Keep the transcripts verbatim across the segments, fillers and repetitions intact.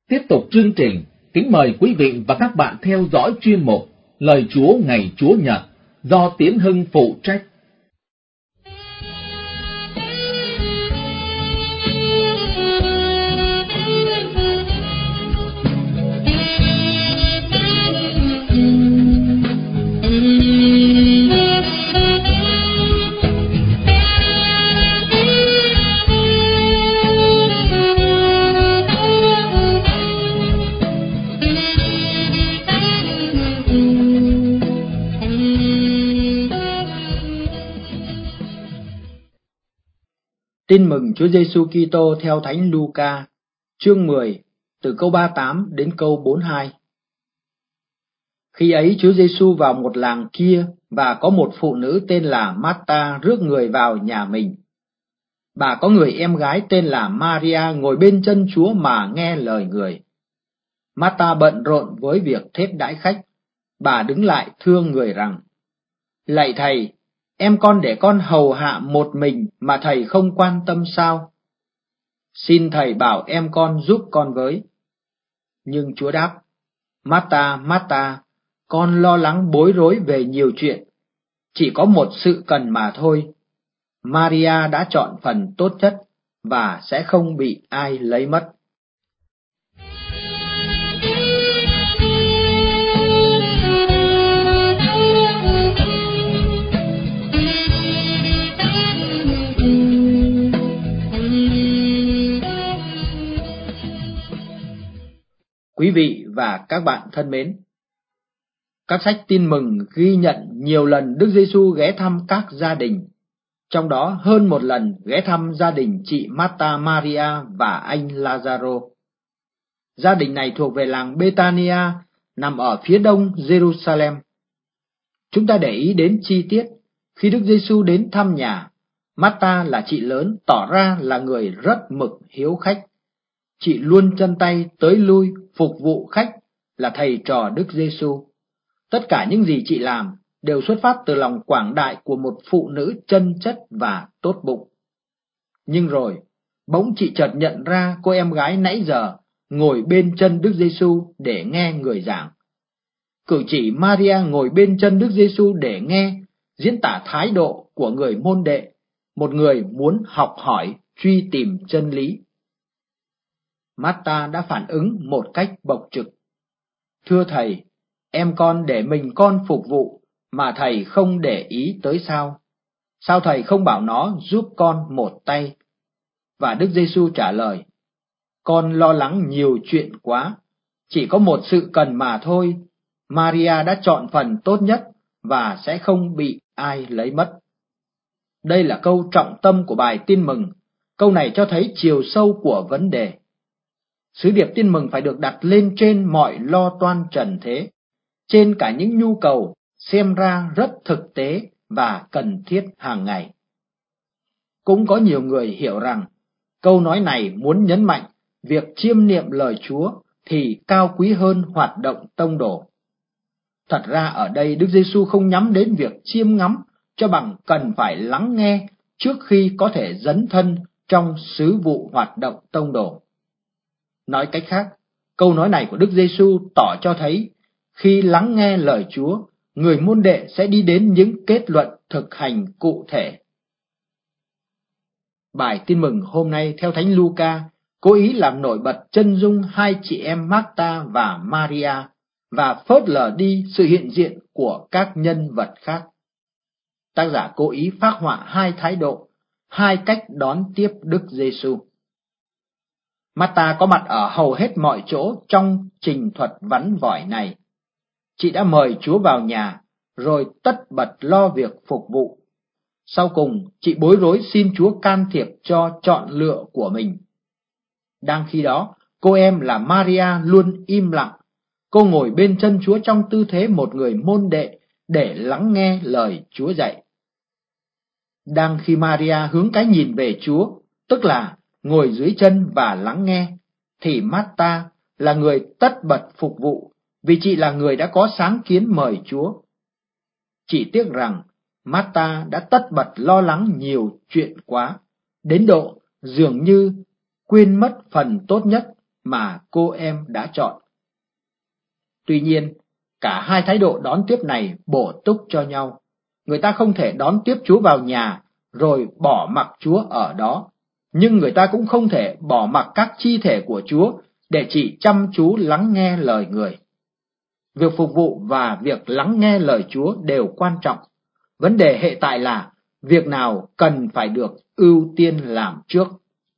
Tiếp tục chương trình, kính mời quý vị và các bạn theo dõi chuyên mục Lời Chúa ngày Chúa Nhật do Tiến Hưng phụ trách. Tin mừng Chúa Giêsu Kitô theo Thánh Luca, chương mười, từ câu ba mươi tám đến câu bốn mươi hai. Khi ấy Chúa Giêsu vào một làng kia và có một phụ nữ tên là Marta rước người vào nhà mình. Bà có người em gái tên là Maria ngồi bên chân Chúa mà nghe lời người. Marta bận rộn với việc thết đãi khách. Bà đứng lại thưa người rằng: Lạy Thầy, em con để con hầu hạ một mình mà thầy không quan tâm sao? Xin thầy bảo em con giúp con với. Nhưng Chúa đáp: Marta, Marta, con lo lắng bối rối về nhiều chuyện, chỉ có một sự cần mà thôi. Maria đã chọn phần tốt nhất và sẽ không bị ai lấy mất. Quý vị và các bạn thân mến, các sách tin mừng ghi nhận nhiều lần Đức Giêsu ghé thăm các gia đình, trong đó hơn một lần ghé thăm gia đình chị Marta Maria và anh Lazaro. Gia đình này thuộc về làng Bethania, nằm ở phía đông Jerusalem. Chúng ta để ý đến chi tiết, khi Đức Giêsu đến thăm nhà, Marta là chị lớn tỏ ra là người rất mực hiếu khách. Chị luôn chân tay tới lui phục vụ khách, là thầy trò Đức Giêsu. Tất cả những gì chị làm đều xuất phát từ lòng quảng đại của một phụ nữ chân chất và tốt bụng. Nhưng rồi, bỗng chị chợt nhận ra cô em gái nãy giờ ngồi bên chân Đức Giêsu để nghe người giảng. Cử chỉ Maria ngồi bên chân Đức Giêsu để nghe diễn tả thái độ của người môn đệ, một người muốn học hỏi, truy tìm chân lý. Marta đã phản ứng một cách bộc trực: Thưa thầy, em con để mình con phục vụ mà thầy không để ý tới sao? Sao thầy không bảo nó giúp con một tay? Và Đức Giêsu trả lời: Con lo lắng nhiều chuyện quá, chỉ có một sự cần mà thôi. Maria đã chọn phần tốt nhất và sẽ không bị ai lấy mất. Đây là câu trọng tâm của bài tin mừng. Câu này cho thấy chiều sâu của vấn đề. Sứ điệp tin mừng phải được đặt lên trên mọi lo toan trần thế, trên cả những nhu cầu xem ra rất thực tế và cần thiết hàng ngày. Cũng có nhiều người hiểu rằng câu nói này muốn nhấn mạnh việc chiêm niệm lời Chúa thì cao quý hơn hoạt động tông đồ. Thật ra ở đây Đức Giêsu không nhắm đến việc chiêm ngắm cho bằng cần phải lắng nghe trước khi có thể dấn thân trong sứ vụ hoạt động tông đồ. Nói cách khác, câu nói này của Đức Giêsu tỏ cho thấy khi lắng nghe lời Chúa, người môn đệ sẽ đi đến những kết luận thực hành cụ thể. Bài tin mừng hôm nay theo Thánh Luca cố ý làm nổi bật chân dung hai chị em Marta và Maria và phớt lờ đi sự hiện diện của các nhân vật khác. Tác giả cố ý phác họa hai thái độ, hai cách đón tiếp Đức Giêsu. Marta có mặt ở hầu hết mọi chỗ trong trình thuật vắn vỏi này. Chị đã mời Chúa vào nhà, rồi tất bật lo việc phục vụ. Sau cùng, chị bối rối xin Chúa can thiệp cho chọn lựa của mình. Đang khi đó, cô em là Maria luôn im lặng. Cô ngồi bên chân Chúa trong tư thế một người môn đệ để lắng nghe lời Chúa dạy. Đang khi Maria hướng cái nhìn về Chúa, tức là ngồi dưới chân và lắng nghe, thì Marta là người tất bật phục vụ, vì chị là người đã có sáng kiến mời Chúa. Chỉ tiếc rằng Marta đã tất bật lo lắng nhiều chuyện quá, đến độ dường như quên mất phần tốt nhất mà cô em đã chọn. Tuy nhiên, cả hai thái độ đón tiếp này bổ túc cho nhau. Người ta không thể đón tiếp Chúa vào nhà rồi bỏ mặc Chúa ở đó, nhưng người ta cũng không thể bỏ mặc các chi thể của Chúa để chỉ chăm chú lắng nghe lời người. Việc phục vụ và việc lắng nghe lời Chúa đều quan trọng. Vấn đề hệ tại là việc nào cần phải được ưu tiên làm trước.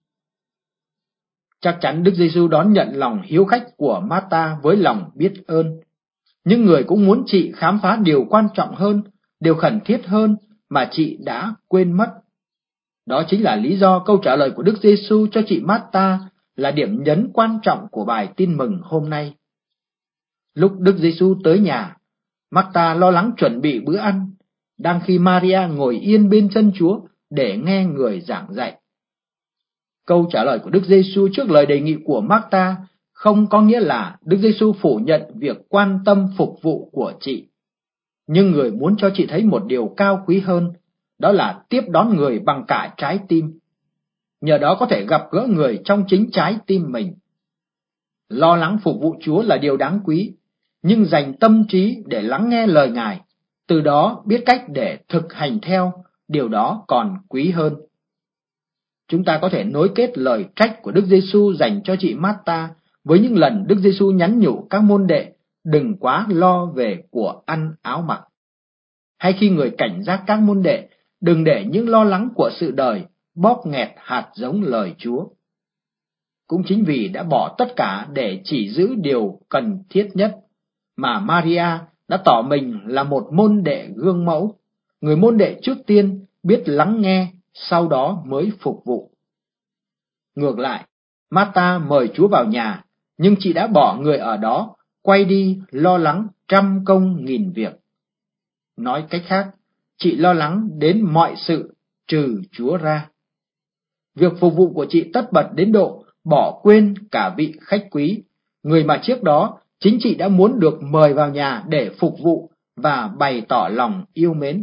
Chắc chắn Đức Giêsu đón nhận lòng hiếu khách của Marta với lòng biết ơn. Nhưng người cũng muốn chị khám phá điều quan trọng hơn, điều khẩn thiết hơn mà chị đã quên mất. Đó chính là lý do câu trả lời của Đức Giêsu cho chị Marta là điểm nhấn quan trọng của bài tin mừng hôm nay. Lúc Đức Giêsu tới nhà, Marta lo lắng chuẩn bị bữa ăn, đang khi Maria ngồi yên bên chân Chúa để nghe người giảng dạy. Câu trả lời của Đức Giêsu trước lời đề nghị của Marta không có nghĩa là Đức Giêsu phủ nhận việc quan tâm phục vụ của chị. Nhưng người muốn cho chị thấy một điều cao quý hơn, đó là tiếp đón người bằng cả trái tim. Nhờ đó có thể gặp gỡ người trong chính trái tim mình. Lo lắng phục vụ Chúa là điều đáng quý, nhưng dành tâm trí để lắng nghe lời Ngài, từ đó biết cách để thực hành theo, điều đó còn quý hơn. Chúng ta có thể nối kết lời trách của Đức Giêsu dành cho chị Marta với những lần Đức Giêsu nhắn nhủ các môn đệ đừng quá lo về của ăn áo mặc. Hay khi người cảnh giác các môn đệ đừng để những lo lắng của sự đời bóp nghẹt hạt giống lời Chúa. Cũng chính vì đã bỏ tất cả để chỉ giữ điều cần thiết nhất, mà Maria đã tỏ mình là một môn đệ gương mẫu, người môn đệ trước tiên biết lắng nghe, sau đó mới phục vụ. Ngược lại, Marta mời Chúa vào nhà, nhưng chị đã bỏ người ở đó, quay đi lo lắng trăm công nghìn việc. Nói cách khác, chị lo lắng đến mọi sự trừ Chúa ra. Việc phục vụ của chị tất bật đến độ bỏ quên cả vị khách quý, người mà trước đó chính chị đã muốn được mời vào nhà để phục vụ và bày tỏ lòng yêu mến.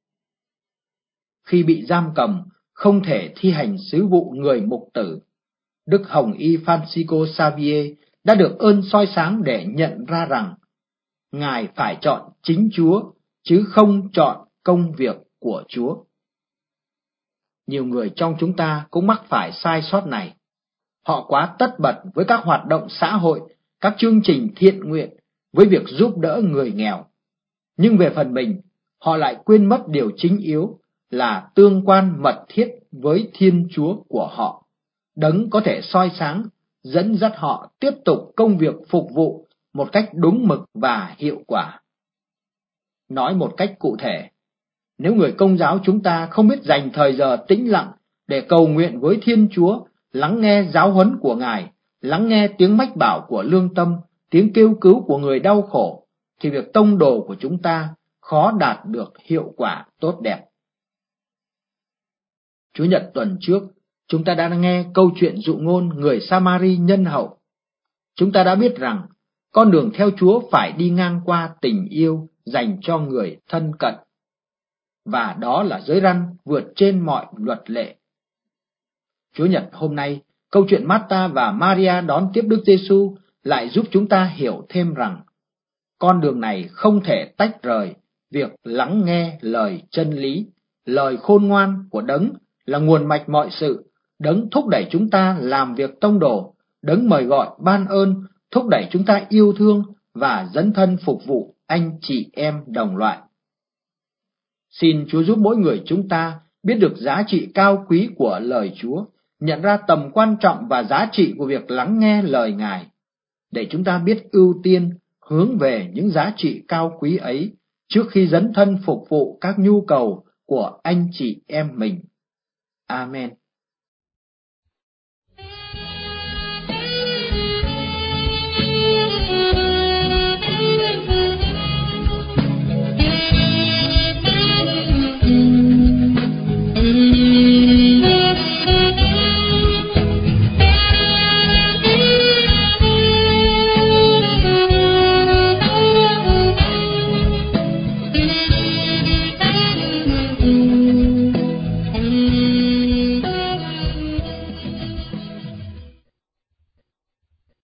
Khi bị giam cầm, không thể thi hành sứ vụ người mục tử, Đức Hồng Y Francisco Xavier đã được ơn soi sáng để nhận ra rằng Ngài phải chọn chính Chúa, chứ không chọn công việc của Chúa. Nhiều người trong chúng ta cũng mắc phải sai sót này. Họ quá tất bật với các hoạt động xã hội, các chương trình thiện nguyện, với việc giúp đỡ người nghèo. Nhưng về phần mình, họ lại quên mất điều chính yếu là tương quan mật thiết với Thiên Chúa của họ, Đấng có thể soi sáng, dẫn dắt họ tiếp tục công việc phục vụ một cách đúng mực và hiệu quả. Nói một cách cụ thể, nếu người Công giáo chúng ta không biết dành thời giờ tĩnh lặng để cầu nguyện với Thiên Chúa, lắng nghe giáo huấn của Ngài, lắng nghe tiếng mách bảo của lương tâm, tiếng kêu cứu của người đau khổ, thì việc tông đồ của chúng ta khó đạt được hiệu quả tốt đẹp. Chủ nhật tuần trước, chúng ta đã nghe câu chuyện dụ ngôn người Samari nhân hậu. Chúng ta đã biết rằng con đường theo Chúa phải đi ngang qua tình yêu dành cho người thân cận, và đó là giới răn vượt trên mọi luật lệ. Chủ nhật hôm nay, câu chuyện Marta và Maria đón tiếp Đức Giêsu lại giúp chúng ta hiểu thêm rằng con đường này không thể tách rời việc lắng nghe lời chân lý, lời khôn ngoan của Đấng là nguồn mạch mọi sự, Đấng thúc đẩy chúng ta làm việc tông đồ, Đấng mời gọi ban ơn, thúc đẩy chúng ta yêu thương và dấn thân phục vụ anh chị em đồng loại. Xin Chúa giúp mỗi người chúng ta biết được giá trị cao quý của lời Chúa, nhận ra tầm quan trọng và giá trị của việc lắng nghe lời Ngài, để chúng ta biết ưu tiên hướng về những giá trị cao quý ấy trước khi dấn thân phục vụ các nhu cầu của anh chị em mình. Amen.